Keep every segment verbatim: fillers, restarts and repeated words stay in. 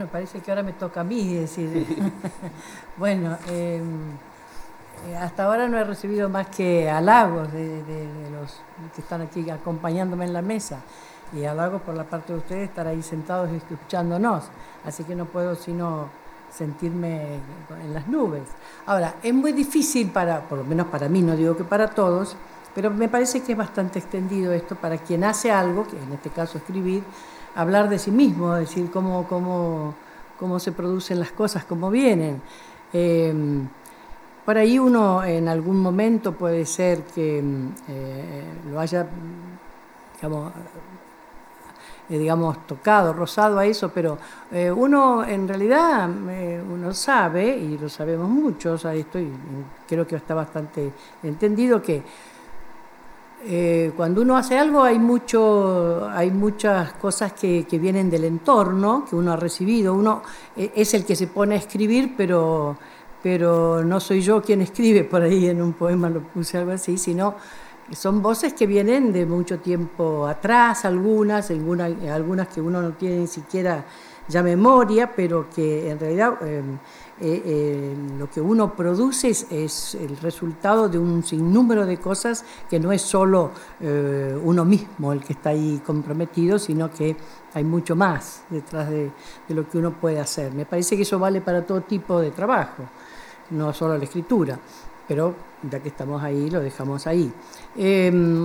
Me parece que ahora me toca a mí decir. Bueno, eh, hasta ahora no he recibido más que halagos de, de- de los que están aquí acompañándome en la mesa y halagos por la parte de ustedes estar ahí sentados y escuchándonos. Así que no puedo sino sentirme en las nubes. Ahora, es muy difícil para, por lo menos para mí, no digo que para todos, pero me parece que es bastante extendido esto para quien hace algo, que en este caso escribir, hablar de sí mismo, decir cómo, cómo, cómo se producen las cosas, cómo vienen. Eh, por ahí uno en algún momento puede ser que eh, lo haya, digamos, eh, digamos, tocado, rozado a eso, pero eh, uno en realidad, eh, uno sabe, y lo sabemos muchos, ahí estoy, creo que está bastante entendido, que eh, cuando uno hace algo hay, mucho, hay muchas cosas que, que vienen del entorno, que uno ha recibido. Uno eh, es el que se pone a escribir, pero, pero no soy yo quien escribe, por ahí en un poema lo puse algo así, sino son voces que vienen de mucho tiempo atrás, algunas, algunas, algunas que uno no tiene ni siquiera ya memoria, pero que en realidad eh, eh, eh, lo que uno produce es, es el resultado de un sinnúmero de cosas que no es solo eh, uno mismo el que está ahí comprometido, sino que hay mucho más detrás de, de lo que uno puede hacer. Me parece que eso vale para todo tipo de trabajo, no solo la escritura, pero ya que estamos ahí, lo dejamos ahí. Eh,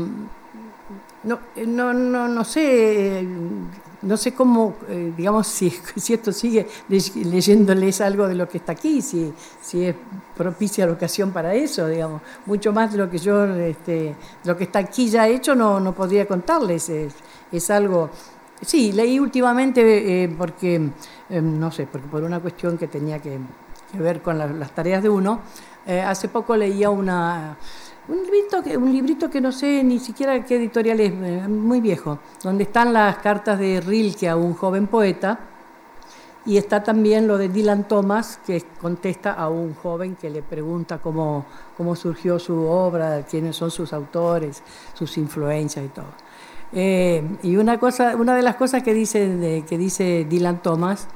no, no, no, no sé, no sé cómo, eh, digamos, si, si esto sigue leyéndoles algo de lo que está aquí, si, si es propicia la ocasión para eso, digamos. Mucho más de lo que yo, este, lo que está aquí ya hecho, no, no podría contarles. Es, es algo. Sí, leí últimamente, eh, porque, eh, no sé, porque por una cuestión que tenía que, que ver con la, las tareas de uno, eh, hace poco leía una. Un librito, que, un librito que no sé ni siquiera qué editorial es, eh, muy viejo, donde están las cartas de Rilke a un joven poeta, y está también lo de Dylan Thomas, que contesta a un joven que le pregunta cómo, cómo surgió su obra, quiénes son sus autores, sus influencias y todo. Eh, y una, cosa, una de las cosas que dice, de, que dice Dylan Thomas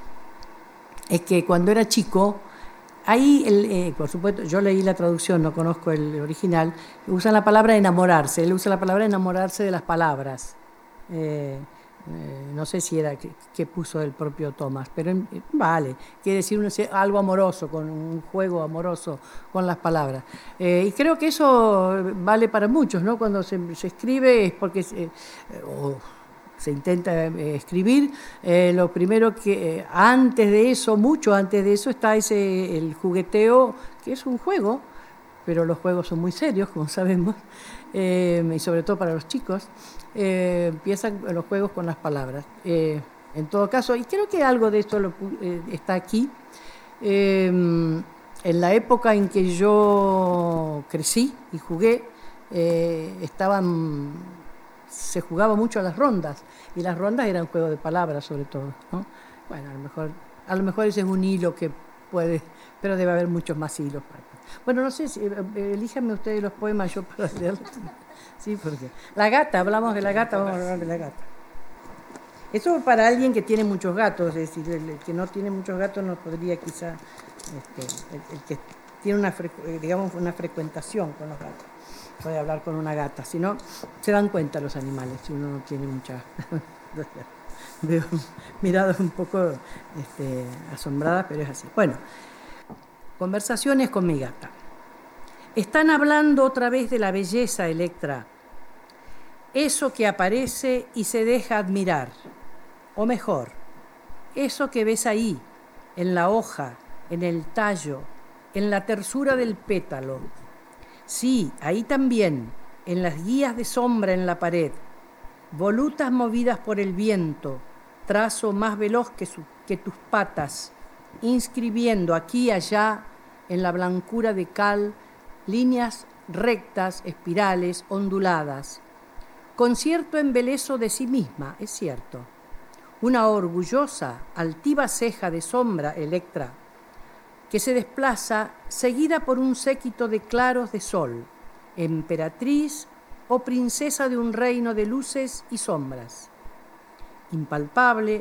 es que cuando era chico, ahí, el, eh, por supuesto, yo leí la traducción, no conozco el original, usan la palabra enamorarse, él usa la palabra enamorarse de las palabras. Eh, eh, no sé si era que, que puso el propio Thomas, pero eh, vale, quiere decir un, algo amoroso, con un juego amoroso con las palabras. Eh, y creo que eso vale para muchos, ¿no? Cuando se, se escribe es porque... Se, oh, se intenta eh, escribir, eh, lo primero que, eh, antes de eso, mucho antes de eso, está ese, el jugueteo, que es un juego, pero los juegos son muy serios, como sabemos, eh, y sobre todo para los chicos, eh, empiezan los juegos con las palabras. Eh, en todo caso, y creo que algo de esto lo, eh, está aquí, eh, en la época en que yo crecí y jugué, eh, estaban, se jugaba mucho a las rondas, y las rondas eran juegos de palabras sobre todo, ¿no? Bueno, a lo mejor, a lo mejor ese es un hilo que puede, pero debe haber muchos más hilos. Bueno, no sé, si, eh, elíjanme ustedes los poemas yo para leerlos. Sí, porque la gata, hablamos de la gata, vamos a hablar de la gata. Eso para alguien que tiene muchos gatos, es decir, el que no tiene muchos gatos no podría quizá, este, el, el que tiene una, digamos, una frecuentación con los gatos, puede hablar con una gata, si no, se dan cuenta los animales, si uno no tiene mucha... Veo miradas un poco este, asombradas, pero es así. Bueno, conversaciones con mi gata. Están hablando otra vez de la belleza, Electra, eso que aparece y se deja admirar. O mejor, eso que ves ahí, en la hoja, en el tallo, en la tersura del pétalo. Sí, ahí también, en las guías de sombra en la pared, volutas movidas por el viento, trazo más veloz que, su, que tus patas, inscribiendo aquí y allá, en la blancura de cal, líneas rectas, espirales, onduladas. Con cierto embeleso de sí misma, es cierto. Una orgullosa, altiva ceja de sombra, Electra, que se desplaza seguida por un séquito de claros de sol, emperatriz o princesa de un reino de luces y sombras. Impalpable,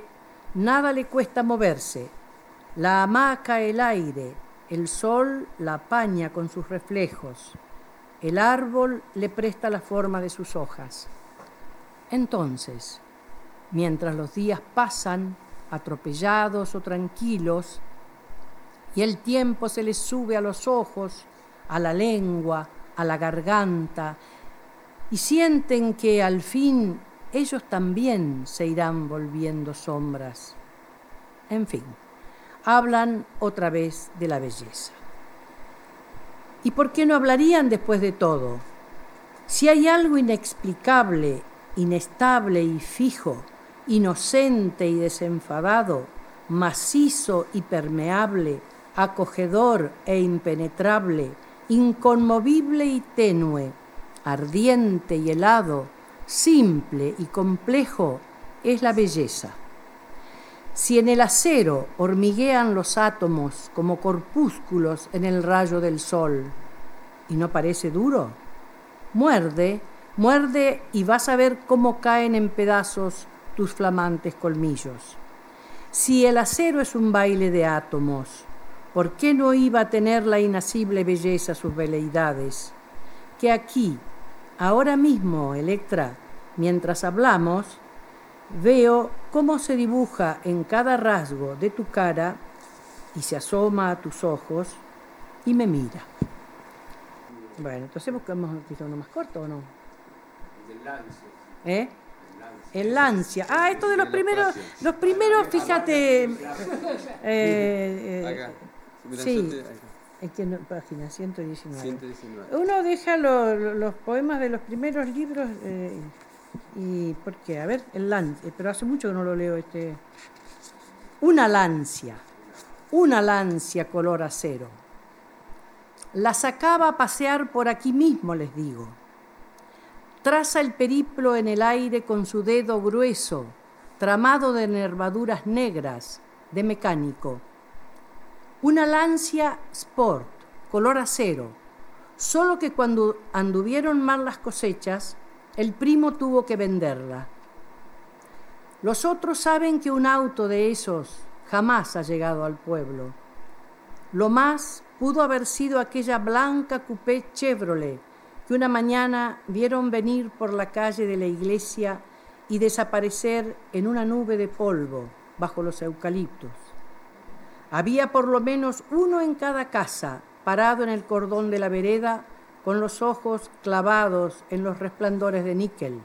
Nada le cuesta moverse. La hamaca el aire, el sol la apaña con sus reflejos. El árbol le presta la forma de sus hojas. Entonces, mientras los días pasan, atropellados o tranquilos, y el tiempo se les sube a los ojos, a la lengua, a la garganta, y sienten que al fin ellos también se irán volviendo sombras. En fin, hablan otra vez de la belleza. ¿Y por qué no hablarían después de todo? Si hay algo inexplicable, inestable y fijo, inocente y desenfadado, macizo y permeable, acogedor e impenetrable, inconmovible y tenue, ardiente y helado, simple y complejo, es la belleza. Si en el acero hormiguean los átomos como corpúsculos en el rayo del sol, ¿y no parece duro? Muerde, muerde y vas a ver cómo caen en pedazos tus flamantes colmillos. Si el acero es un baile de átomos, ¿por qué no iba a tener la inacible belleza sus veleidades? Que aquí, ahora mismo, Electra, mientras hablamos, veo cómo se dibuja en cada rasgo de tu cara y se asoma a tus ojos y me mira. Bueno, entonces buscamos uno más corto, ¿o no? El Lancia. ¿Eh? El Lancia. Ah, esto de los primeros, los primeros, fíjate. Eh, eh, sí, es que no, página ciento diecinueve. ciento diecinueve. Uno deja lo, lo, los poemas de los primeros libros. Eh, ¿Y por qué? A ver, el Lancia. Pero hace mucho que no lo leo este. Una lancia. Una lancia color acero. La sacaba a pasear por aquí mismo, les digo. Traza el periplo en el aire con su dedo grueso, tramado de nervaduras negras, de mecánico. Una lancia sport, color acero, solo que cuando anduvieron mal las cosechas, el primo tuvo que venderla. Los otros saben que un auto de esos jamás ha llegado al pueblo. Lo más pudo haber sido aquella blanca coupé Chevrolet que una mañana vieron venir por la calle de la iglesia y desaparecer en una nube de polvo bajo los eucaliptos. Había por lo menos uno en cada casa, parado en el cordón de la vereda, con los ojos clavados en los resplandores de níquel.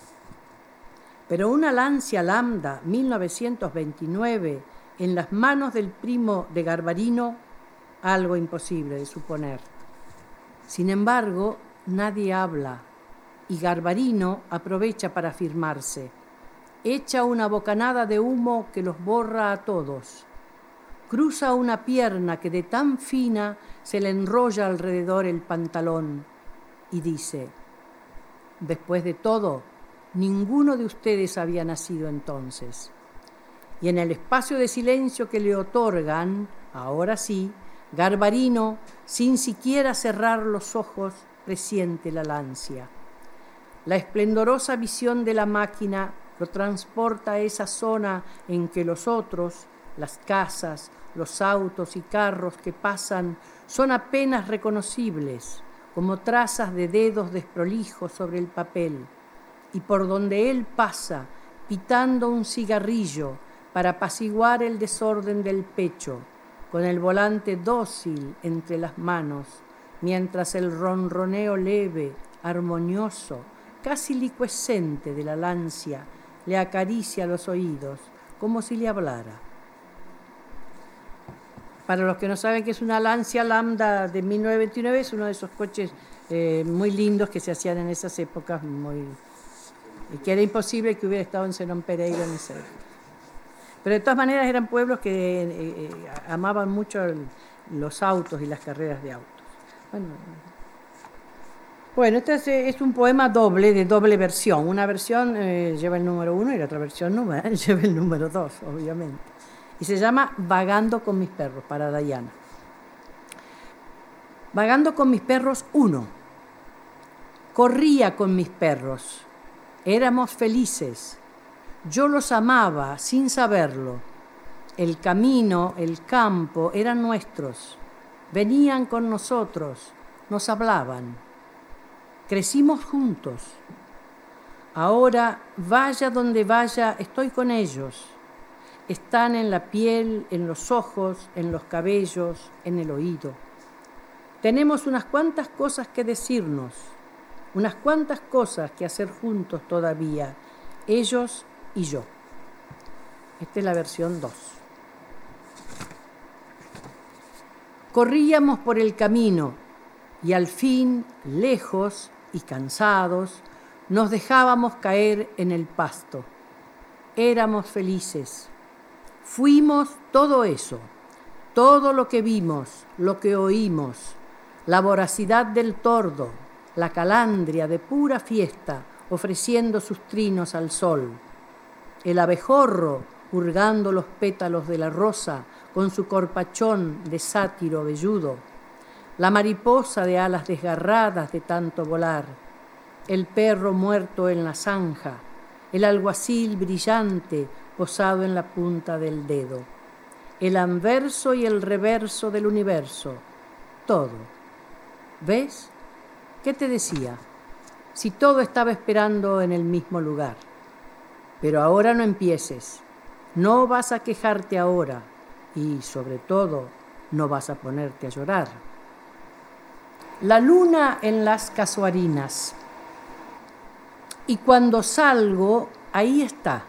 Pero una Lancia Lambda mil novecientos veintinueve en las manos del primo de Garbarino, algo imposible de suponer. Sin embargo, nadie habla y Garbarino aprovecha para afirmarse. Echa una bocanada de humo que los borra a todos. Cruza una pierna que de tan fina se le enrolla alrededor el pantalón y dice: después de todo, ninguno de ustedes había nacido entonces. Y en el espacio de silencio que le otorgan, ahora sí, Garbarino, sin siquiera cerrar los ojos, presiente la lancia. La esplendorosa visión de la máquina lo transporta a esa zona en que los otros, las casas, los autos y carros que pasan, son apenas reconocibles, como trazas de dedos desprolijos sobre el papel, y por donde él pasa, pitando un cigarrillo para apaciguar el desorden del pecho, con el volante dócil entre las manos, mientras el ronroneo leve, armonioso, casi licuescente de la lancia le acaricia los oídos, como si le hablara. Para los que no saben qué es una Lancia Lambda de mil novecientos veintinueve, es uno de esos coches eh, muy lindos que se hacían en esas épocas, muy, y que era imposible que hubiera estado en Zenón Pereira en ese. Pero de todas maneras eran pueblos que eh, eh, amaban mucho el, los autos y las carreras de autos. Bueno, bueno este es, es un poema doble, de doble versión. Una versión eh, lleva el número uno y la otra versión no, eh, lleva el número dos, obviamente. Y se llama Vagando con mis perros, para Dayana. Vagando con mis perros, uno. Corría con mis perros. Éramos felices. Yo los amaba sin saberlo. El camino, el campo eran nuestros. Venían con nosotros, nos hablaban. Crecimos juntos. Ahora, vaya donde vaya, estoy con ellos. Están en la piel, en los ojos, en los cabellos, en el oído. Tenemos unas cuantas cosas que decirnos, unas cuantas cosas que hacer juntos todavía, ellos y yo. Esta es la versión dos. Corríamos por el camino y al fin, lejos y cansados, nos dejábamos caer en el pasto. Éramos felices. Fuimos todo eso, todo lo que vimos, lo que oímos, la voracidad del tordo, la calandria de pura fiesta, ofreciendo sus trinos al sol, el abejorro hurgando los pétalos de la rosa con su corpachón de sátiro velludo, la mariposa de alas desgarradas de tanto volar, el perro muerto en la zanja, el alguacil brillante posado en la punta del dedo, el anverso y el reverso del universo, todo. ¿Ves? ¿Qué te decía? Si todo estaba esperando en el mismo lugar. Pero ahora no empieces. No vas a quejarte ahora y, sobre todo, no vas a ponerte a llorar. La luna en las casuarinas. Y cuando salgo, ahí está.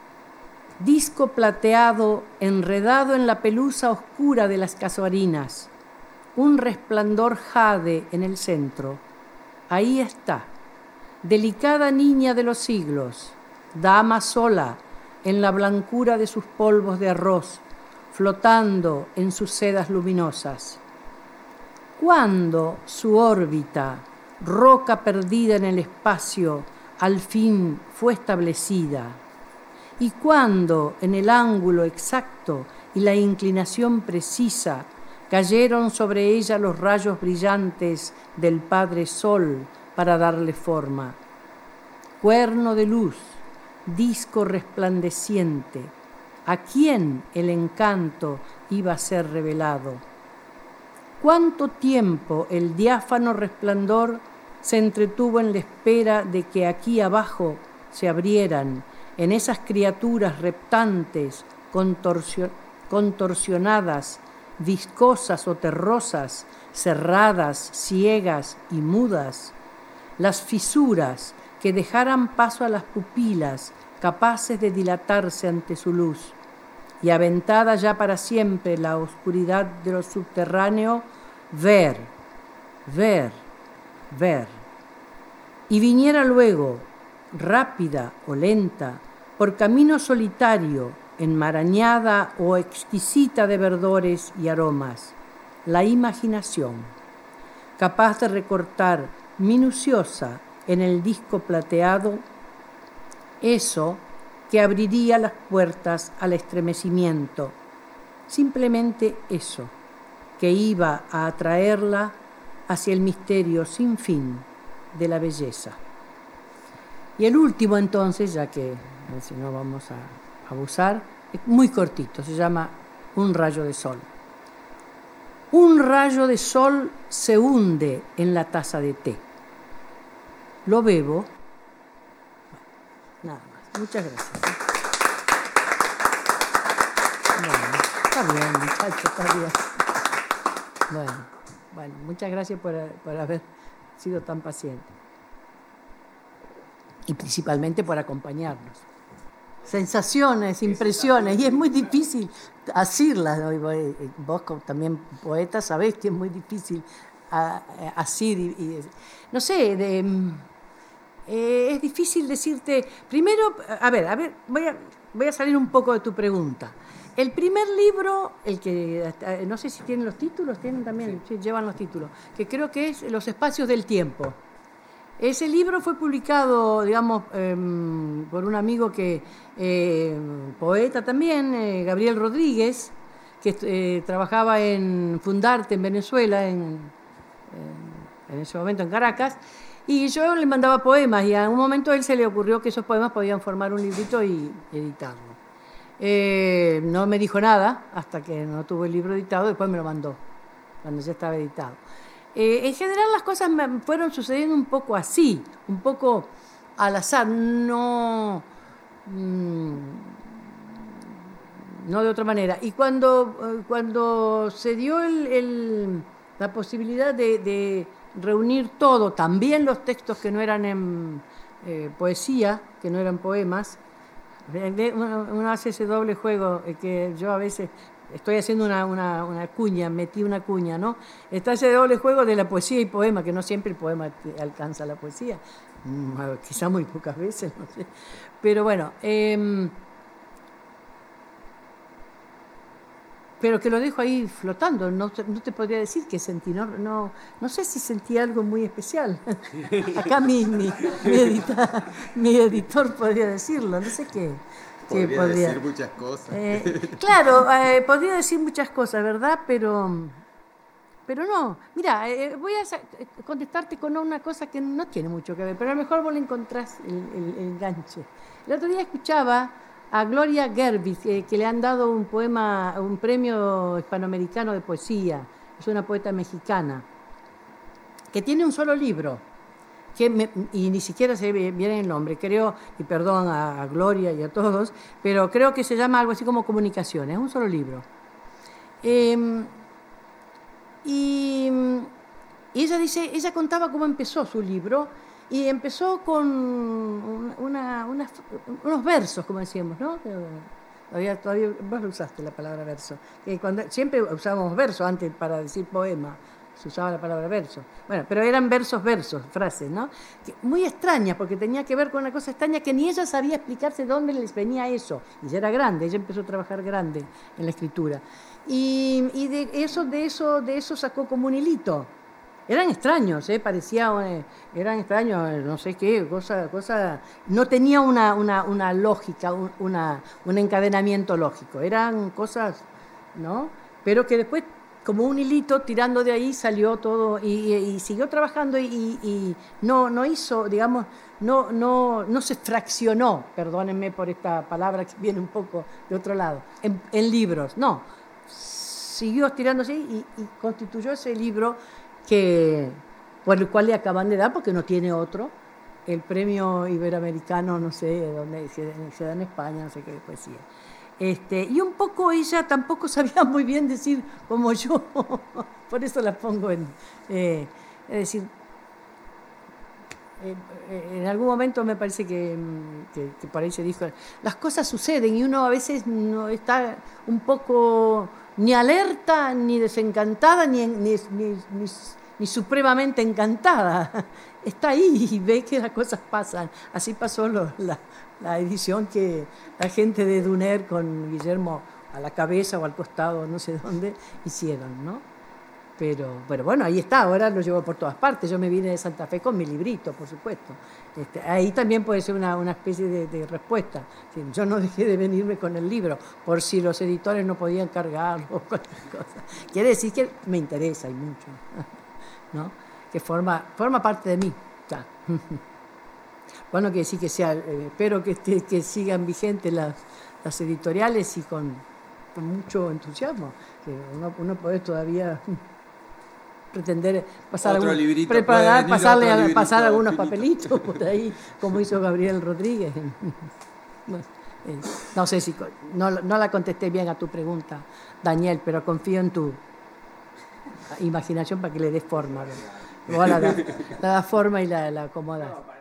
Disco plateado enredado en la pelusa oscura de las casuarinas. Un resplandor jade en el centro. Ahí está. Delicada niña de los siglos. Dama sola en la blancura de sus polvos de arroz, flotando en sus sedas luminosas. ¿Cuándo su órbita, roca perdida en el espacio, al fin fue establecida? ¿Y cuándo en el ángulo exacto y la inclinación precisa cayeron sobre ella los rayos brillantes del Padre Sol para darle forma? Cuerno de luz, disco resplandeciente, ¿a quién el encanto iba a ser revelado? ¿Cuánto tiempo el diáfano resplandor se entretuvo en la espera de que aquí abajo se abrieran, en esas criaturas reptantes, contorsio- contorsionadas, viscosas o terrosas, cerradas, ciegas y mudas, las fisuras que dejaran paso a las pupilas capaces de dilatarse ante su luz, y aventada ya para siempre la oscuridad de lo subterráneo, ver, ver, ver. Y viniera luego, rápida o lenta, por camino solitario, enmarañada o exquisita de verdores y aromas, la imaginación, capaz de recortar minuciosa en el disco plateado eso que abriría las puertas al estremecimiento, simplemente eso, que iba a atraerla hacia el misterio sin fin de la belleza. Y el último entonces, ya que si no vamos a abusar, es muy cortito, se llama Un rayo de sol. Un rayo de sol se hunde en la taza de té. Lo bebo. Nada más. Muchas gracias. Bueno, está bien, muchacho, está bien. Bueno, bueno, muchas gracias por, por haber sido tan paciente. Y principalmente por acompañarnos. Sensaciones, impresiones, y es muy difícil asirlas. Vos también poeta sabés que es muy difícil asir y, y no sé, de, eh, es difícil decirte, primero, a ver, a ver, voy a, voy a salir un poco de tu pregunta. El primer libro, el que, no sé si tienen los títulos, tienen también, sí. Sí, llevan los títulos, que creo que es Los espacios del tiempo. Ese libro fue publicado, digamos, eh, por un amigo que, eh, poeta también, eh, Gabriel Rodríguez, que eh, trabajaba en Fundarte en Venezuela, en, en, en ese momento en Caracas, Y yo le mandaba poemas y a un momento a él se le ocurrió que esos poemas podían formar un librito y editarlo. Eh, no me dijo nada hasta que no tuvo el libro editado, después me lo mandó, cuando ya estaba editado. Eh, en general las cosas me fueron sucediendo un poco así, un poco al azar, no, mmm, no de otra manera. Y cuando, cuando se dio el, el, la posibilidad de, de reunir todo, también los textos que no eran en eh, poesía, que no eran poemas, uno, uno hace ese doble juego eh, que yo a veces estoy haciendo una, una, una cuña, metí una cuña, ¿no? Está ese doble juego de la poesía y poema, que no siempre el poema alcanza la poesía, quizá muy pocas veces, no sé. Pero bueno, eh, pero que lo dejo ahí flotando, no, no te podría decir qué sentí, no, no, no sé si sentí algo muy especial. Acá mi, mi, mi, edita, mi editor podría decirlo, no sé qué. Podría, qué podría decir muchas cosas. Eh, claro, eh, podría decir muchas cosas, ¿verdad? Pero, pero no. Mira, eh, voy a contestarte con una cosa que no tiene mucho que ver, pero a lo mejor vos le encontrás el, el, el enganche. El otro día escuchaba a Gloria Gervich, eh, que le han dado un poema, un premio hispanoamericano de poesía. Es una poeta mexicana que tiene un solo libro, que me, y ni siquiera se viene el nombre, creo, y perdón a, a Gloria y a todos, pero creo que se llama algo así como Comunicaciones, es un solo libro. Eh, y, y ella dice, ella contaba cómo empezó su libro, y empezó con una, una, unos versos, como decíamos, ¿no? Todavía, todavía vos usaste la palabra verso. Que cuando, siempre usábamos verso antes para decir poema, se usaba la palabra verso. Bueno, pero eran versos, versos, frases, ¿no? Que, muy extrañas, porque tenía que ver con una cosa extraña que ni ella sabía explicarse de dónde les venía eso. Y ya era grande, ella empezó a trabajar grande en la escritura. Y, y de, eso, de, eso, de eso sacó como un hilito. Eran extraños, ¿eh? Parecía, eh, eran extraños, no sé qué, cosa, cosa, no tenía una, una, una lógica, un, una, un encadenamiento lógico, eran cosas, ¿no? Pero que después, como un hilito, tirando de ahí salió todo, y, y, y siguió trabajando y, y, y no, no hizo, digamos, no, no, no se fraccionó, perdónenme por esta palabra que viene un poco de otro lado, en, en libros, no, siguió tirándose y, y constituyó ese libro que, por el cual le acaban de dar, porque no tiene otro, el premio iberoamericano, no sé dónde, se da en España, no sé qué poesía. Este, y un poco ella tampoco sabía muy bien decir como yo, por eso la pongo en... Eh, es decir, eh, en algún momento me parece que, que, que por ahí se dijo, las cosas suceden y uno a veces no está un poco ni alerta, ni desencantada, ni, ni, ni, ni, ni supremamente encantada. Está ahí y ve que las cosas pasan. Así pasó lo, la, la edición que la gente de Duner con Guillermo a la cabeza o al costado, no sé dónde, hicieron, ¿no? Pero, pero bueno, ahí está, ahora lo llevo por todas partes. Yo me vine de Santa Fe con mi librito, por supuesto. Este, ahí también puede ser una, una especie de, de respuesta. Sí, yo no dejé de venirme con el libro, por si los editores no podían cargarlo o cualquier cosa. Quiere decir que me interesa y mucho, ¿no? Que forma, forma parte de mí. Ya. Bueno, quiere decir que sea, eh, espero que, esté, que sigan vigentes las, las editoriales y con, con mucho entusiasmo. Que uno, uno puede todavía pretender pasar otro algún, librito, preparar, pasarle a, librito, pasar algunos finito. papelitos por ahí, como hizo Gabriel Rodríguez. Bueno, eh, no sé si no, no la contesté bien a tu pregunta, Daniel, pero confío en tu imaginación para que le des forma. O la da, la da forma y la, la acomoda.